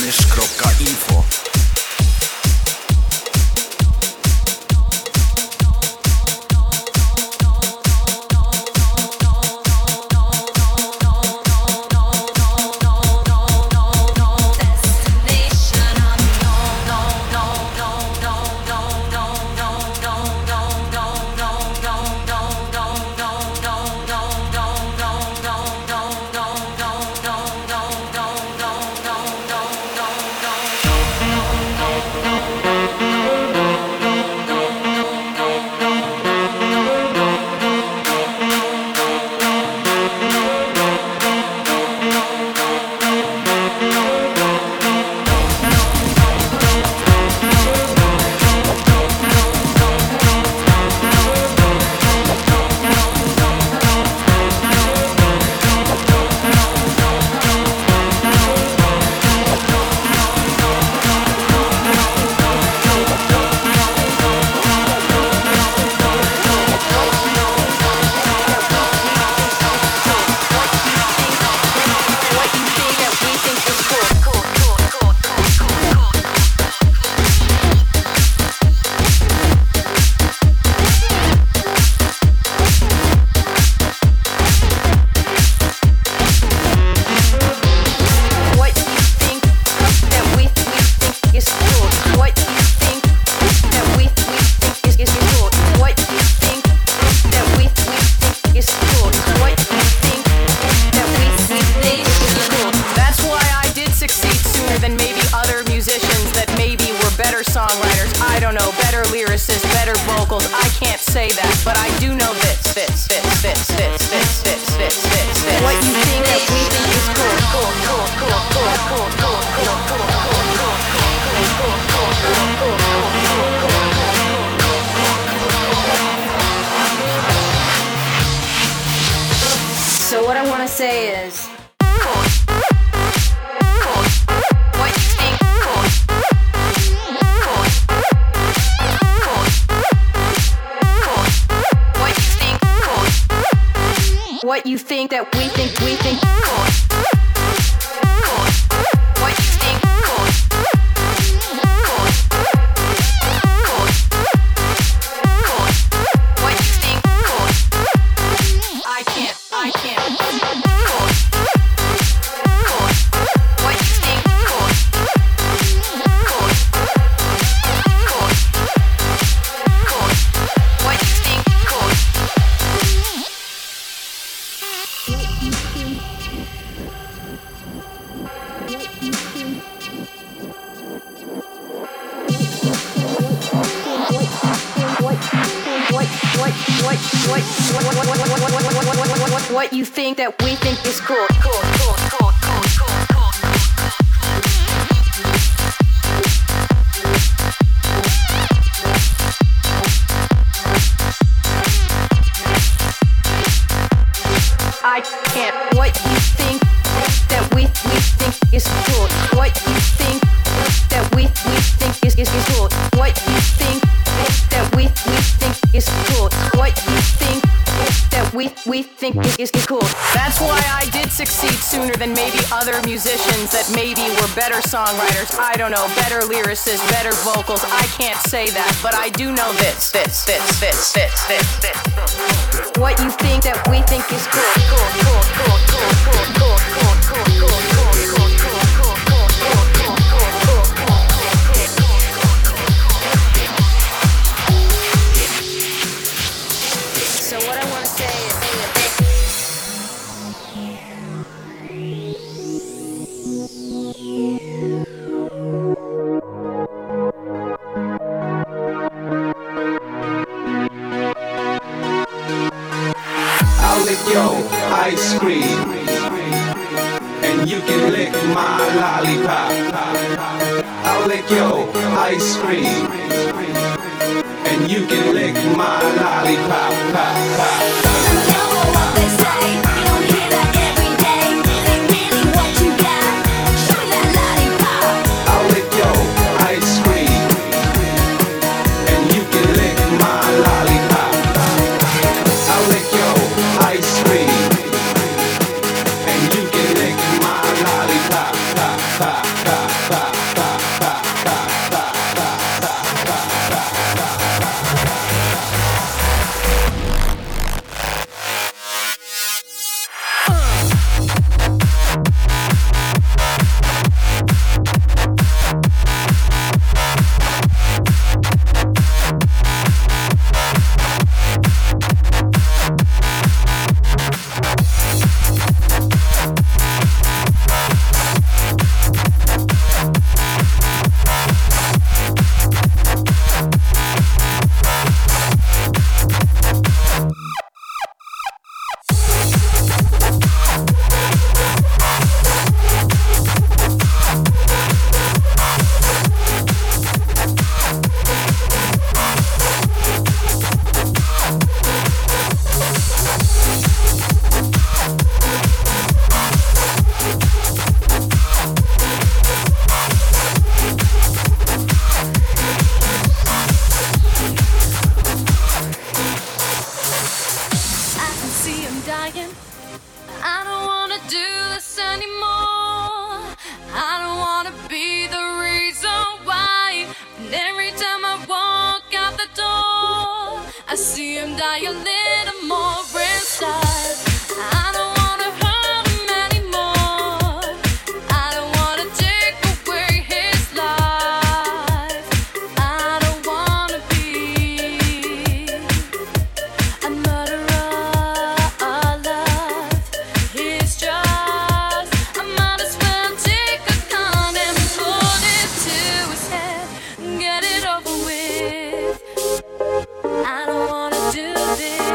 mysz.info. What you think that we think we think cool. What you think cool. Cool. Cool. Cool. What you think cool. I can't. Cool. Cool. What you think cool. Cool. Cool. Cool. What you think cool. What you think that we think is cool. I can't. What you think that we think is cool. What you think that we think is cool. What you think that we think is cool. What you think that we think is cool. That's why I did succeed sooner than maybe other musicians that maybe were better songwriters. I don't know, better lyricists, better vocals. I can't say that, but I do know this. What you think that we think is cool. So what I want to say is I'll lick your ice cream and you can lick my lollipop. I'll lick your ice cream and you can lick my lollipop. I don't wanna do this anymore. I don't wanna be the reason why. And every time I walk out the door, I see him die a little more inside. I don't wanna hurt him anymore. I don't wanna take away his life. I don't wanna be a murderer. I don't wanna do this.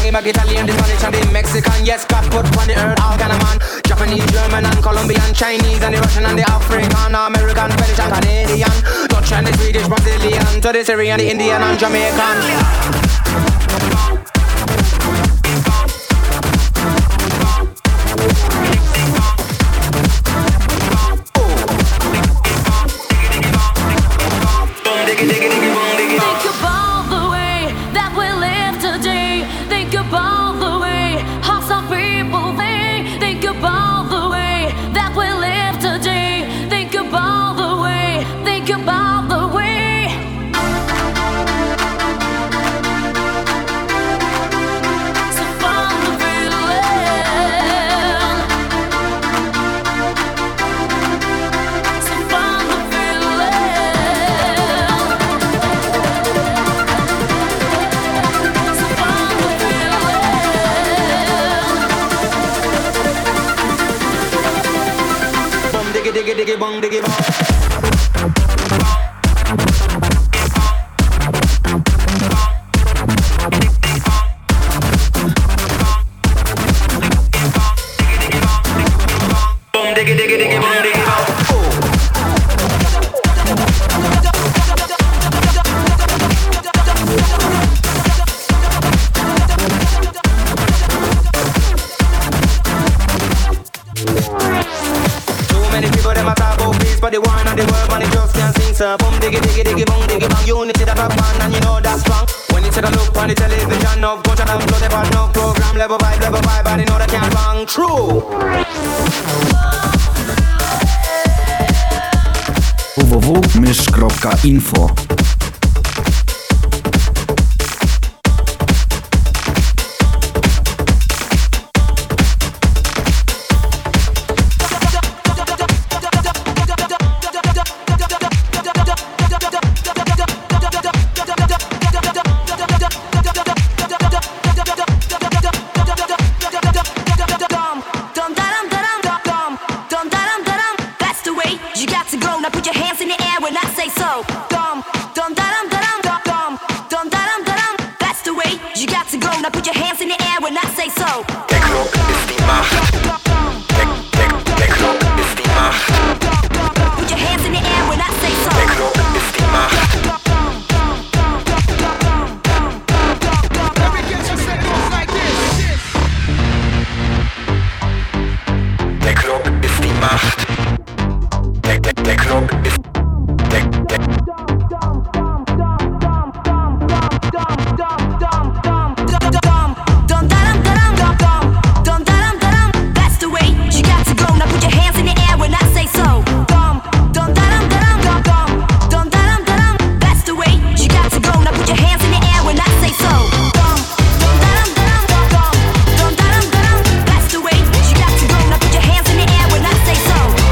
back Italian, the Spanish and the Mexican. Yes, God put on the earth all kind of man. Japanese, German and Colombian, Chinese and the Russian and the African, American, British and Canadian, Dutch and the Swedish, Brazilian, to the Syrian, the Indian and Jamaican. Think about the way that we live today. Think about the way how some people think. Think about the way that we live today. Think about the way. Think about the way. So find the feeling. So find the feeling. Diggy diggy bong diggy bong. Diggy diggy diggy bong diggy bong. But the one and the word man, it just can't sing. So boom diggy diggy diggy boom diggy bang. Unity that rock band and you know that's strong. When you take a look on the television, no gunshot and blood, but no program. Level vibe, and you know that can't bang. True. www.mysz.info. That's the way you got to go. Now put your hands in the air when I say so.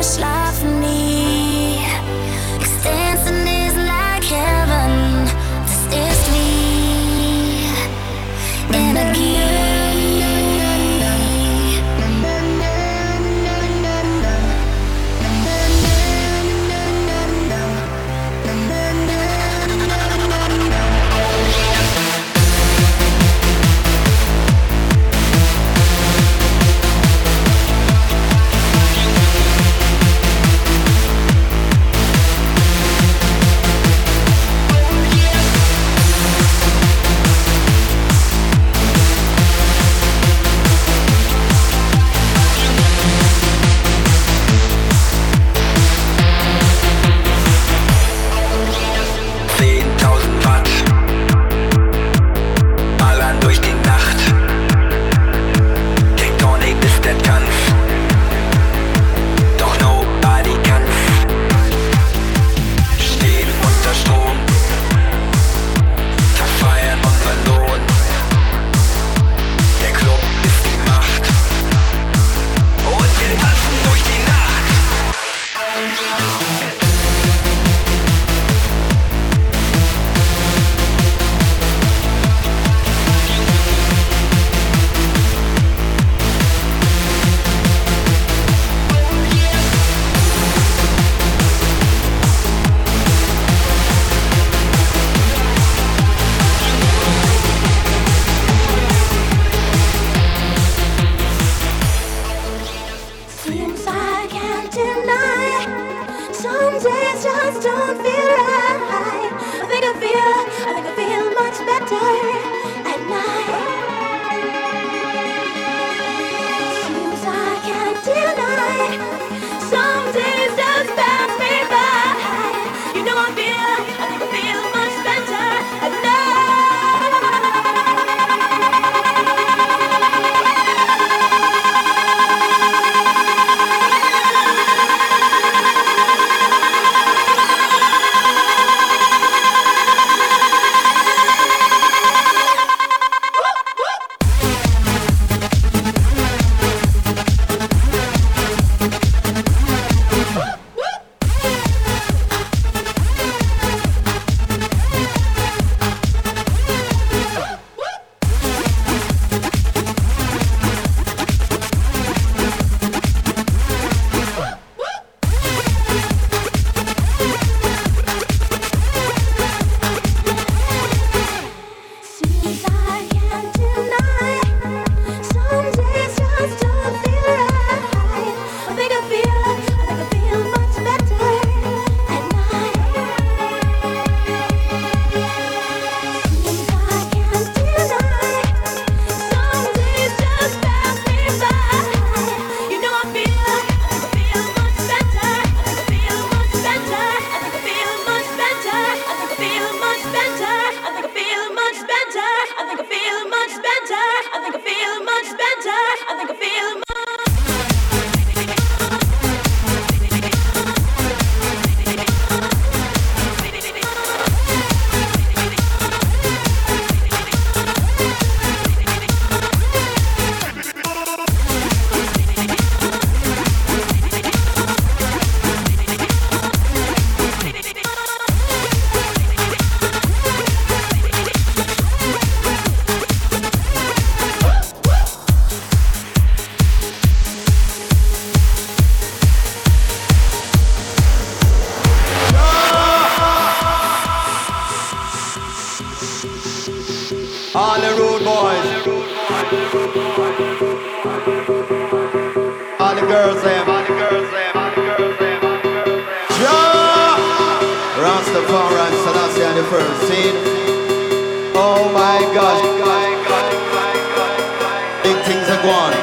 schlaf nie. Existenzen is like heaven, das ist wie Energie. All the rude boys, all the girls them, Jah Rastafari and Selassie on the first scene. Oh my gosh, big things are going.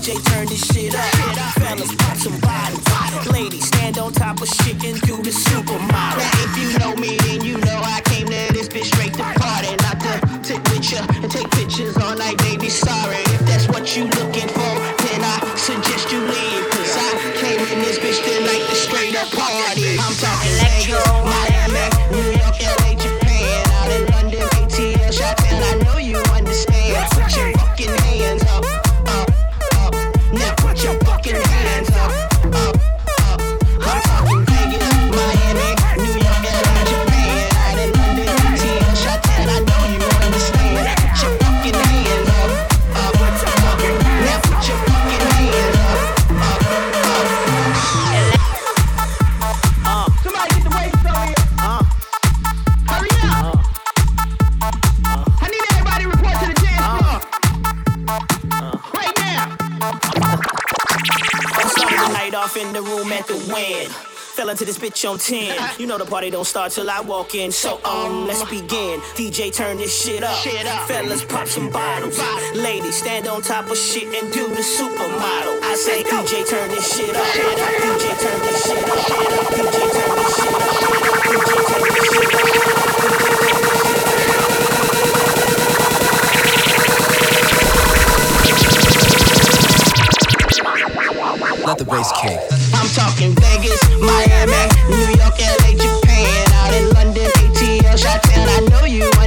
DJ turn this shit up. Fellas, pop some bottles. Ladies, stand on top of shit and do the supermodel. Now if you know me, then you know I came to this bitch straight to party. Not to sit with ya and take pictures all night, baby, sorry. If that's what you looking for, then I suggest you leave. Cause I came in this bitch tonight to straight up party. I'm talking Vegas, Miami, New York, LA, Japan, out in London, ATL, Chi-Town, I know you understand. Put your fucking hands up, up, up. Now put your fucking hands up, up, up. I'm talking Vegas, Miami, New York, LA, Japan, out in London, ATL, Chi-Town, I know you understand. Put your fucking hands up, up, up. Now put your fucking hands up, up, up. Somebody get the waves over here. Hurry up. I need everybody to report to the dance floor. Right now. I started the night off in the room at the Wynn. Fell into this bitch on 10. You know the party don't start till I walk in. So let's begin. DJ turn this shit up. Fellas pop some bottles. Ladies stand on top of shit and do the supermodel. I say DJ turn this shit up. DJ turn this shit up. DJ turn this shit up. DJ turn this shit up. Let the bass kick. I'm talking Vegas, Miami, New York, LA, Japan, out in London, ATL, Chi-Town, I know you